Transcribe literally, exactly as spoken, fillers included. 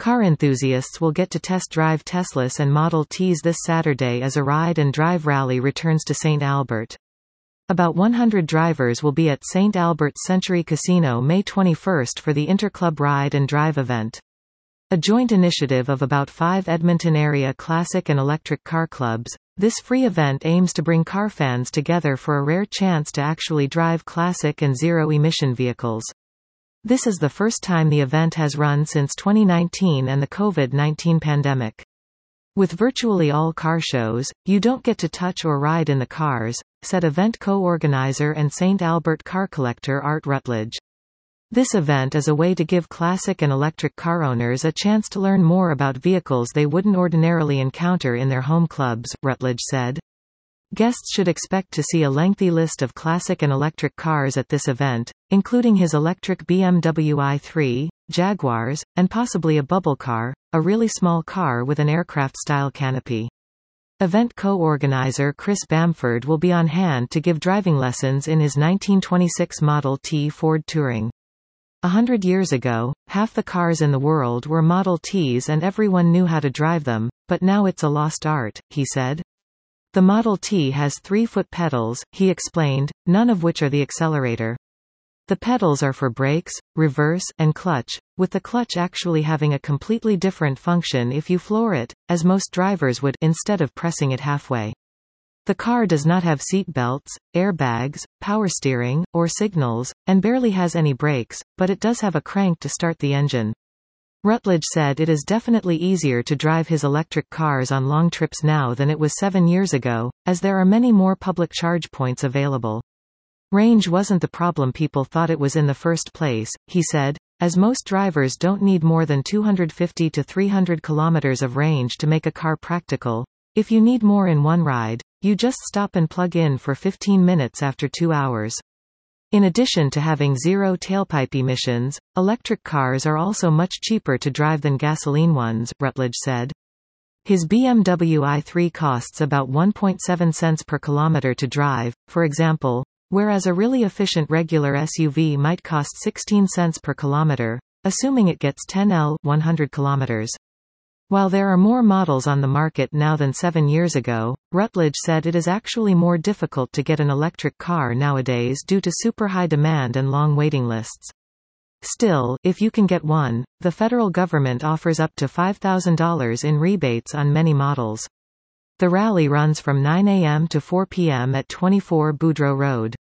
Car enthusiasts will get to test drive Teslas and Model Ts this Saturday as a ride and drive rally returns to Saint Albert. About one hundred drivers will be at Saint Albert's Century Casino May twenty-first for the Interclub Ride and Drive event. A joint initiative of about five Edmonton-area classic and electric car clubs, this free event aims to bring car fans together for a rare chance to actually drive classic and zero-emission vehicles. This is the first time the event has run since twenty nineteen and the COVID nineteen pandemic. With virtually all car shows, you don't get to touch or ride in the cars, said event co-organizer and Saint Albert car collector Art Rutledge. This event is a way to give classic and electric car owners a chance to learn more about vehicles they wouldn't ordinarily encounter in their home clubs, Rutledge said. Guests should expect to see a lengthy list of classic and electric cars at this event, including his electric B M W i three, Jaguars, and possibly a bubble car, a really small car with an aircraft-style canopy. Event co-organizer Chris Bamford will be on hand to give driving lessons in his nineteen twenty-six Model T Ford Touring. A hundred years ago, half the cars in the world were Model Ts and everyone knew how to drive them, but now it's a lost art, he said. The Model T has three-foot pedals, he explained, none of which are the accelerator. The pedals are for brakes, reverse, and clutch, with the clutch actually having a completely different function if you floor it, as most drivers would, instead of pressing it halfway. The car does not have seat belts, airbags, power steering, or signals, and barely has any brakes, but it does have a crank to start the engine. Rutledge said it is definitely easier to drive his electric cars on long trips now than it was seven years ago, as there are many more public charge points available. Range wasn't the problem people thought it was in the first place, he said, as most drivers don't need more than two hundred fifty to three hundred kilometers of range to make a car practical. If you need more in one ride, you just stop and plug in for fifteen minutes after two hours. In addition to having zero tailpipe emissions, electric cars are also much cheaper to drive than gasoline ones, Rutledge said. His B M W i three costs about one point seven cents per kilometer to drive, for example, whereas a really efficient regular S U V might cost sixteen cents per kilometer, assuming it gets ten L one hundred kilometers. While there are more models on the market now than seven years ago, Rutledge said it is actually more difficult to get an electric car nowadays due to super high demand and long waiting lists. Still, if you can get one, the federal government offers up to five thousand dollars in rebates on many models. The rally runs from nine A M to four P M at twenty-four Boudreaux Road.